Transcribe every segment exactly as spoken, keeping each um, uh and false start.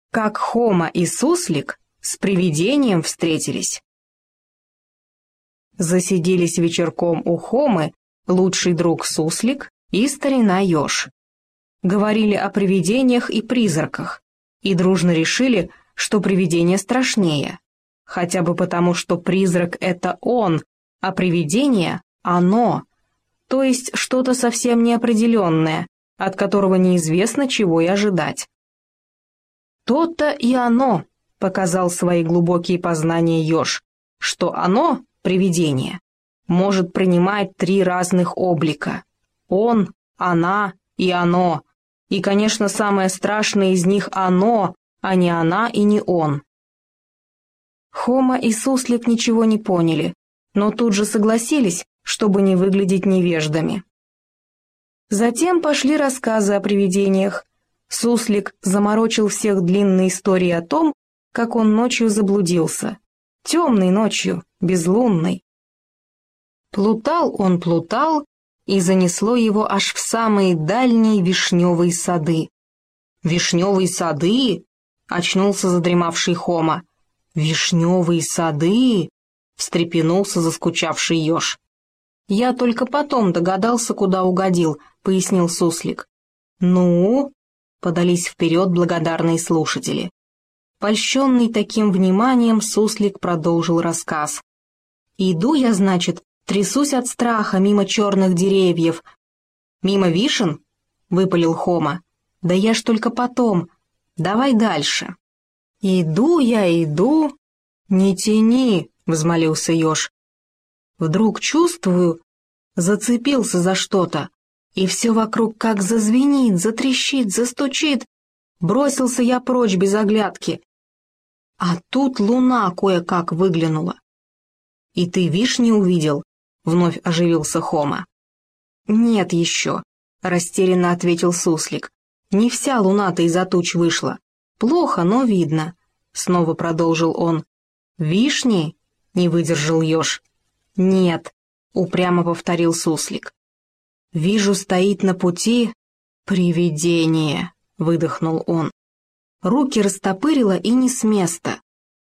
Как Хома и Суслик с привидением встретились. Засиделись вечерком у Хомы лучший друг Суслик и старина Ёж. Говорили о привидениях и призраках, и дружно решили, что привидение страшнее, хотя бы потому, что призрак — это он, а привидение — оно, то есть что-то совсем неопределенное, от которого неизвестно, чего и ожидать. «То-то и оно», — показал свои глубокие познания Ёж, что оно, привидение, может принимать три разных облика — он, она и оно, и, конечно, самое страшное из них оно, а не она и не он. Хома и Суслик ничего не поняли, но тут же согласились, чтобы не выглядеть невеждами. Затем пошли рассказы о привидениях. Суслик заморочил всех длинной историей о том, как он ночью заблудился. Темной ночью, безлунной. Плутал он, плутал, и занесло его аж в самые дальние вишневые сады. «Вишневые сады?» — очнулся задремавший Хома. «Вишневые сады?» — встрепенулся заскучавший Ёж. «Я только потом догадался, куда угодил», — пояснил Суслик. «Ну?» — подались вперед благодарные слушатели. Польщенный таким вниманием, Суслик продолжил рассказ. «Иду я, значит, трясусь от страха мимо черных деревьев». «Мимо вишен?» — выпалил Хома. «Да я ж только потом. Давай дальше». «Иду я, иду». «Не тяни», — взмолился Ёж. «Вдруг чувствую, зацепился за что-то, и все вокруг как зазвенит, затрещит, застучит. Бросился я прочь без оглядки. А тут луна кое-как выглянула». «И ты вишни увидел?» — вновь оживился Хома. «Нет еще», — растерянно ответил Суслик. «Не вся луна-то из-за туч вышла. Плохо, но видно», — снова продолжил он. «Вишни?» — не выдержал Ёж. «Нет», — упрямо повторил Суслик. «Вижу, стоит на пути привидение», — выдохнул он. Руки растопырило и не с места.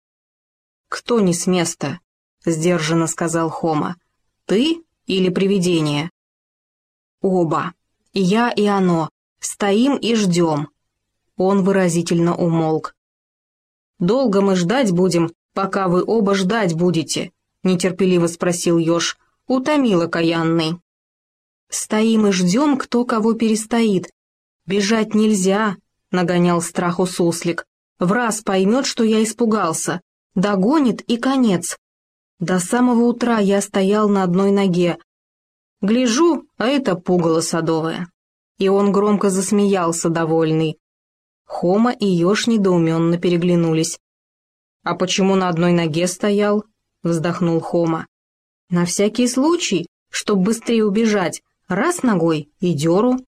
«Кто не с места?» — сдержанно сказал Хома. «Ты или привидение?» «Оба. И я, и оно. Стоим и ждем». Он выразительно умолк. «Долго мы ждать будем, пока вы оба ждать будете?» — нетерпеливо спросил Ёж. Утомил окаянный. «Стоим и ждем, кто кого перестоит. Бежать нельзя», — нагонял страху Суслик. «Враз поймет, что я испугался. Догонит и конец. До самого утра я стоял на одной ноге. Гляжу, а это пугало садовое». И он громко засмеялся, довольный. Хома и Ёж недоуменно переглянулись. «А почему на одной ноге стоял?» — вздохнул Хома. «На всякий случай, чтоб быстрее убежать, раз ногой и дёру».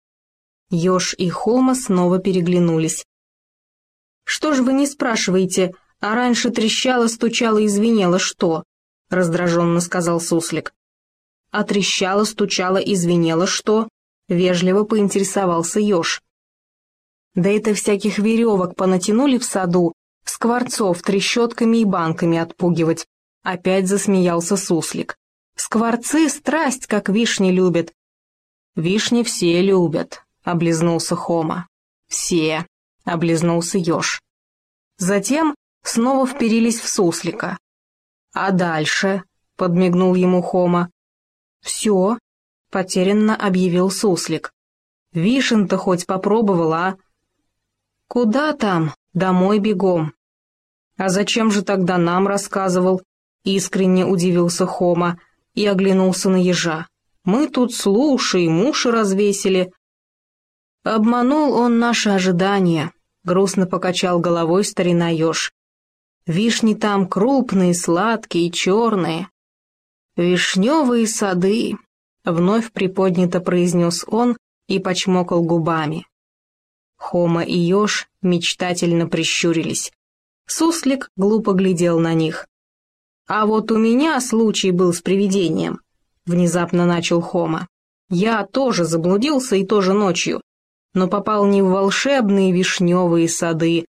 Ёж и Хома снова переглянулись. «Что ж вы не спрашиваете, а раньше трещало, стучало и звенело что?» — раздраженно сказал Суслик. «А трещало, стучало и звенело что?» — вежливо поинтересовался Ёж. «Да это всяких веревок понатянули в саду, скворцов трещотками и банками отпугивать», — опять засмеялся Суслик. «Скворцы страсть, как вишни любят». «Вишни все любят», — облизнулся Хома. «Все», — облизнулся Ёж. Затем снова вперились в Суслика. «А дальше?» — подмигнул ему Хома. «Все», — потерянно объявил Суслик. «Вишен-то хоть попробовал, а?» «Куда там? Домой бегом». «А зачем же тогда нам рассказывал?» — искренне удивился Хома и оглянулся на ежа. «Мы тут слушаем, уши развесили». «Обманул он наши ожидания», — грустно покачал головой старина Ёж. «Вишни там крупные, сладкие, черные». «Вишневые сады», — вновь приподнято произнес он и почмокал губами. Хома и Ёж мечтательно прищурились. Суслик глупо глядел на них. «А вот у меня случай был с привидением», — внезапно начал Хома. «Я тоже заблудился и тоже ночью, но попал не в волшебные вишневые сады,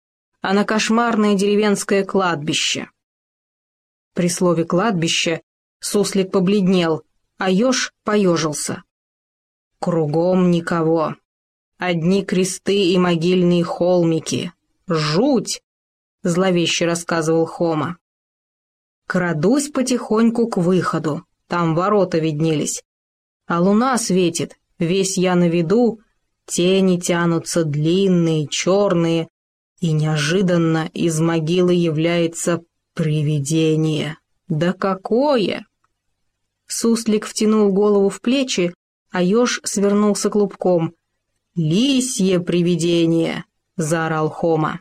а на кошмарное деревенское кладбище». При слове «кладбище» суслик побледнел, а еж поежился. «Кругом никого. Одни кресты и могильные холмики. Жуть!» — зловеще рассказывал Хома. «Крадусь потихоньку к выходу. Там ворота виднелись. А луна светит, весь я на виду, тени тянутся длинные, черные, и неожиданно из могилы является привидение. Да какое!» Суслик втянул голову в плечи, а еж свернулся клубком. «Лисье привидение!» — заорал Хома.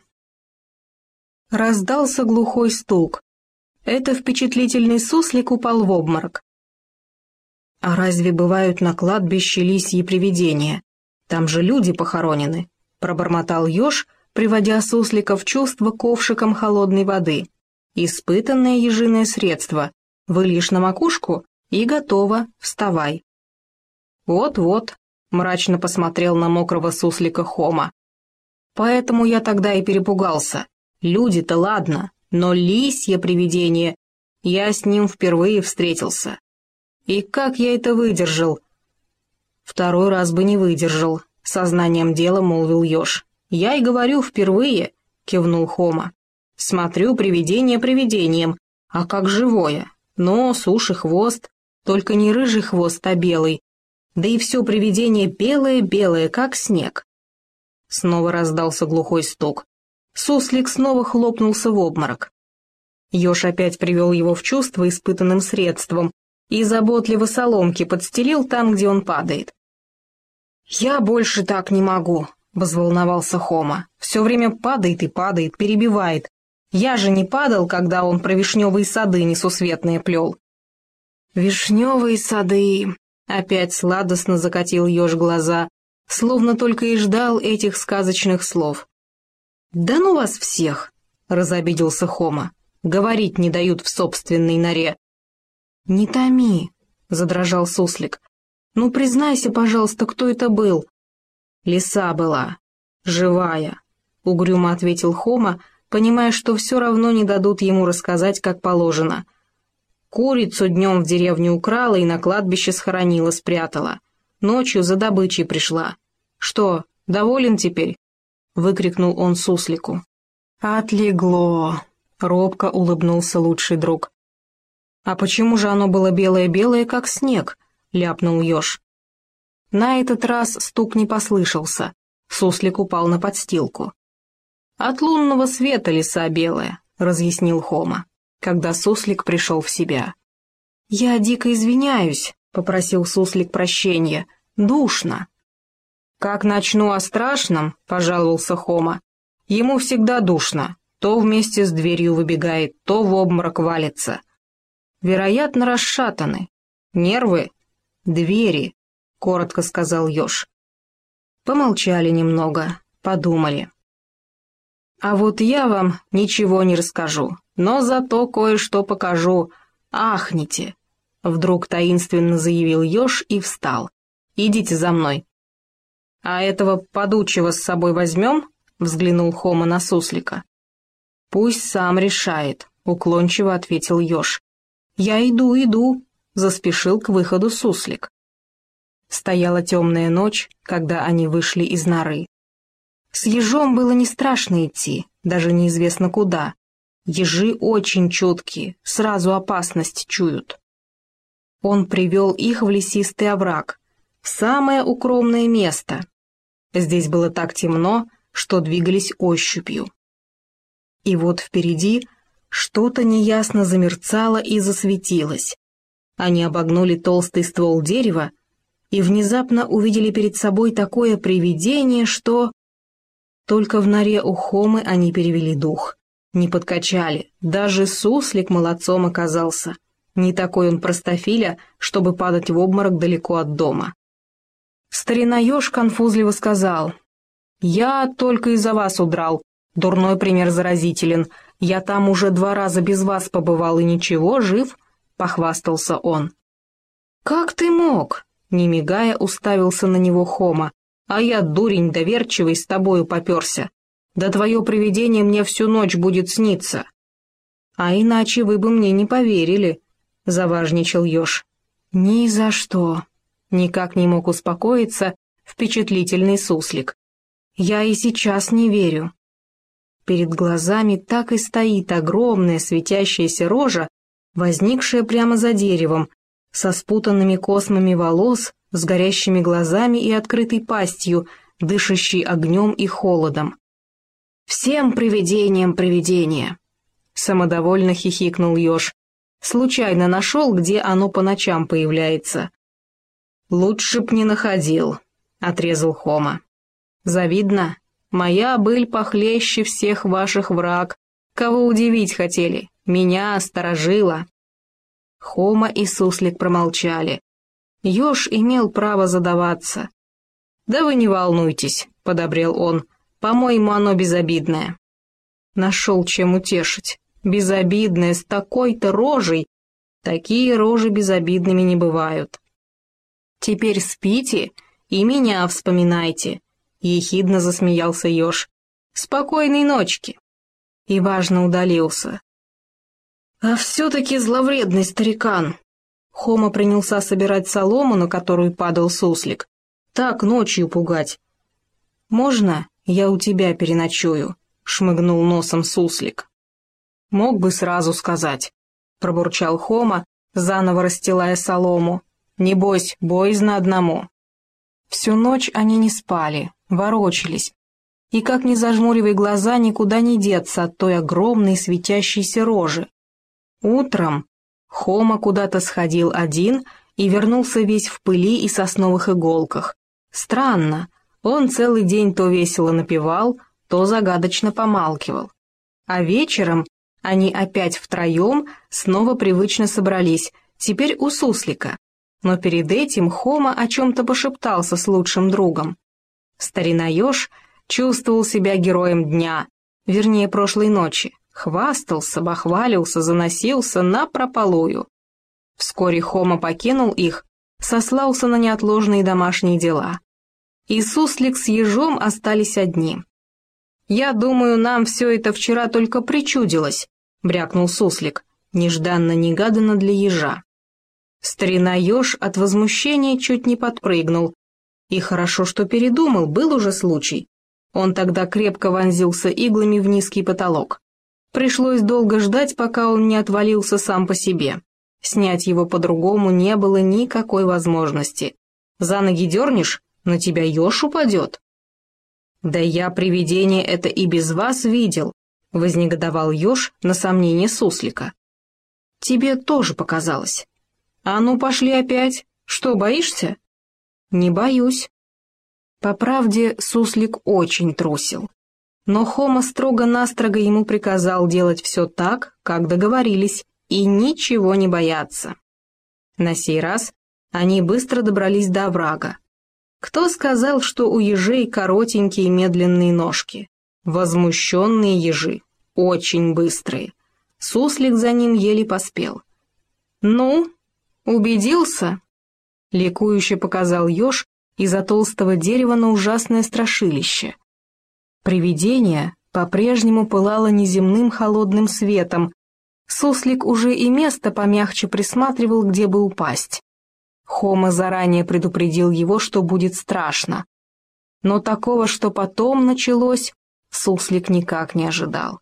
Раздался глухой стук. Это впечатлительный суслик упал в обморок. «А разве бывают на кладбище лисьи привидения? Там же люди похоронены», — пробормотал еж, приводя суслика в чувство ковшиком холодной воды. «Испытанное ежиное средство. Выльешь на макушку и готово, вставай». «Вот-вот», — мрачно посмотрел на мокрого суслика Хома. «Поэтому я тогда и перепугался. Люди-то ладно, но лисье привидение, я с ним впервые встретился. И как я это выдержал?» «Второй раз бы не выдержал», — сознанием дела молвил еж. «Я и говорю, впервые», — кивнул Хома. «Смотрю привидение привидением, а как живое. Нос, уши, хвост, только не рыжий хвост, а белый. Да и все привидение белое-белое, как снег». Снова раздался глухой стук. Суслик снова хлопнулся в обморок. Еж опять привел его в чувство испытанным средством и заботливо соломки подстелил там, где он падает. «Я больше так не могу», — взволновался Хома. «Все время падает и падает, перебивает. Я же не падал, когда он про вишневые сады несусветные плел». «Вишневые сады», — опять сладостно закатил еж глаза, словно только и ждал этих сказочных слов. «Да ну вас всех!» — разобиделся Хома. «Говорить не дают в собственной норе». «Не томи!» — задрожал суслик. «Ну, признайся, пожалуйста, кто это был?» «Лиса была. Живая», — угрюмо ответил Хома, понимая, что все равно не дадут ему рассказать, как положено. «Курицу днем в деревню украла и на кладбище схоронила, спрятала. Ночью за добычей пришла. Что, доволен теперь?» — выкрикнул он суслику. «Отлегло», — робко улыбнулся лучший друг. «А почему же оно было белое-белое, как снег?» — ляпнул еж. На этот раз стук не послышался. Суслик упал на подстилку. «От лунного света лиса белая», — разъяснил Хома, когда суслик пришел в себя. «Я дико извиняюсь», — попросил суслик прощения. «Душно». «Как начну о страшном», — пожаловался Хома, — «ему всегда душно, то вместе с дверью выбегает, то в обморок валится. Вероятно, расшатаны. Нервы? Двери», — коротко сказал еж. Помолчали немного, подумали. «А вот я вам ничего не расскажу, но зато кое-что покажу. Ахните», — вдруг таинственно заявил еж и встал. «Идите за мной». «А этого подучего с собой возьмем?» — взглянул Хома на суслика. «Пусть сам решает», — уклончиво ответил еж. «Я иду, иду», — заспешил к выходу суслик. Стояла темная ночь, когда они вышли из норы. С ежом было не страшно идти, даже неизвестно куда. Ежи очень чуткие, сразу опасность чуют. Он привел их в лесистый овраг, в самое укромное место. Здесь было так темно, что двигались ощупью. И вот впереди что-то неясно замерцало и засветилось. Они обогнули толстый ствол дерева и внезапно увидели перед собой такое привидение, что... Только в норе у Хомы они перевели дух. Не подкачали, даже суслик молодцом оказался. Не такой он простофиля, чтобы падать в обморок далеко от дома. Старина еж конфузливо сказал: «Я только из-за вас удрал. Дурной пример заразителен. Я там уже два раза без вас побывал и ничего, жив», — похвастался он. «Как ты мог?» — не мигая уставился на него Хома. «А я, дурень доверчивый, с тобою попёрся. Да твое привидение мне всю ночь будет сниться». «А иначе вы бы мне не поверили», — заважничал еж. «Ни за что», — никак не мог успокоиться впечатлительный суслик. «Я и сейчас не верю». Перед глазами так и стоит огромная светящаяся рожа, возникшая прямо за деревом, со спутанными космами волос, с горящими глазами и открытой пастью, дышащей огнем и холодом. «Всем привидениям привидение!» — самодовольно хихикнул еж. «Случайно нашел, где оно по ночам появляется». «Лучше б не находил», — отрезал Хома. «Завидно. Моя быль похлеще всех ваших враг. Кого удивить хотели? Меня, сторожила». Хома и суслик промолчали. Еж имел право задаваться. «Да вы не волнуйтесь», — подобрел он, — «по-моему, оно безобидное». Нашел чем утешить. Безобидное, с такой-то рожей. Такие рожи безобидными не бывают. «Теперь спите и меня вспоминайте», — ехидно засмеялся еж. «Спокойной ночки». И важно удалился. «А все-таки зловредный старикан». Хома принялся собирать солому, на которую падал суслик. «Так ночью пугать». «Можно я у тебя переночую?» — шмыгнул носом суслик. «Мог бы сразу сказать», — пробурчал Хома, заново расстилая солому. «Небось, боязно одному». Всю ночь они не спали, ворочались. И как ни зажмуривай глаза, никуда не деться от той огромной светящейся рожи. Утром Хома куда-то сходил один и вернулся весь в пыли и сосновых иголках. Странно, он целый день то весело напевал, то загадочно помалкивал. А вечером они опять втроем снова привычно собрались, теперь у суслика. Но перед этим Хома о чем-то пошептался с лучшим другом. Старина еж чувствовал себя героем дня, вернее, прошлой ночи. Хвастался, бахвалился, заносился напропалую. Вскоре Хома покинул их, сослался на неотложные домашние дела. И суслик с ежом остались одни. «Я думаю, нам все это вчера только причудилось», — брякнул суслик, нежданно-негаданно для ежа. Старина еж от возмущения чуть не подпрыгнул. И хорошо, что передумал, был уже случай. Он тогда крепко вонзился иглами в низкий потолок. Пришлось долго ждать, пока он не отвалился сам по себе. Снять его по-другому не было никакой возможности. За ноги дернешь, на тебя еж упадет. «Да я привидение это и без вас видел», — вознегодовал еж на сомнение суслика. «Тебе тоже показалось. А ну пошли опять. Что, боишься?» «Не боюсь». По правде, суслик очень трусил. Но Хома строго-настрого ему приказал делать все так, как договорились, и ничего не бояться. На сей раз они быстро добрались до оврага. Кто сказал, что у ежей коротенькие медленные ножки? Возмущенные ежи, очень быстрые. Суслик за ним еле поспел. «Ну, убедился?» — ликующе показал еж из-за толстого дерева на ужасное страшилище. Привидение по-прежнему пылало неземным холодным светом. Суслик уже и место помягче присматривал, где бы упасть. Хома заранее предупредил его, что будет страшно. Но такого, что потом началось, суслик никак не ожидал.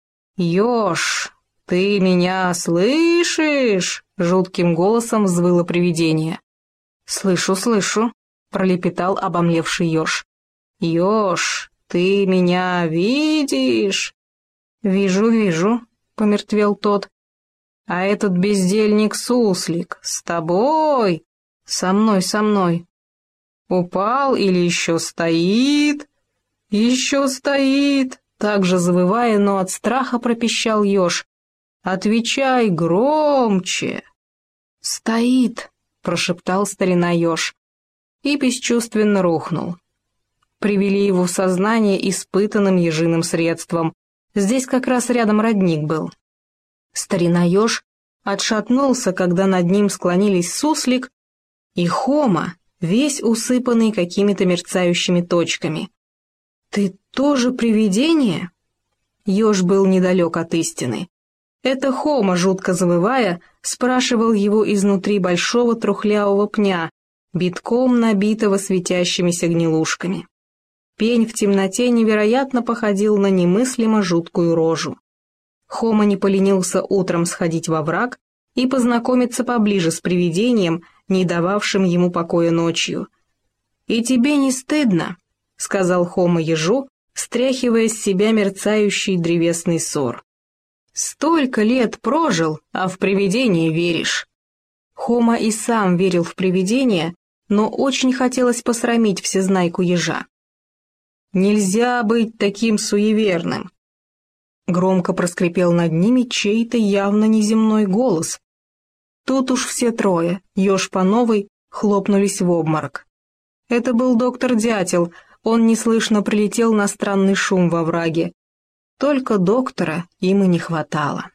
«Еж, ты меня слышишь?» — жутким голосом взвыло привидение. «Слышу, слышу», — пролепетал обомлевший еж. «Еж, ты меня видишь?» «Вижу, вижу», — помертвел тот. «А этот бездельник суслик с тобой?» «Со мной, со мной». «Упал или еще стоит?» «Еще стоит», — также завывая, но от страха пропищал еж. «Отвечай громче». «Стоит», — прошептал старина еж и бесчувственно рухнул. Привели его в сознание испытанным ежиным средством. Здесь как раз рядом родник был. Старина еж отшатнулся, когда над ним склонились суслик и Хома, весь усыпанный какими-то мерцающими точками. «Ты Тоже привидение? Еж был недалек от истины. Это Хома, жутко завывая, спрашивал его изнутри большого трухлявого пня, битком набитого светящимися гнилушками. Пень в темноте невероятно походил на немыслимо жуткую рожу. Хома не поленился утром сходить во враг и познакомиться поближе с привидением, не дававшим ему покоя ночью. «И тебе не стыдно?» — сказал Хома ежу, стряхивая с себя мерцающий древесный сор. «Столько лет прожил, а в привидение веришь». Хома и сам верил в привидения, но очень хотелось посрамить всезнайку ежа. «Нельзя быть таким суеверным!» Громко проскрипел над ними чей-то явно неземной голос. Тут уж все трое, еж по новой, хлопнулись в обморок. Это был доктор Дятел, он неслышно прилетел на странный шум во враге. Только доктора им и не хватало.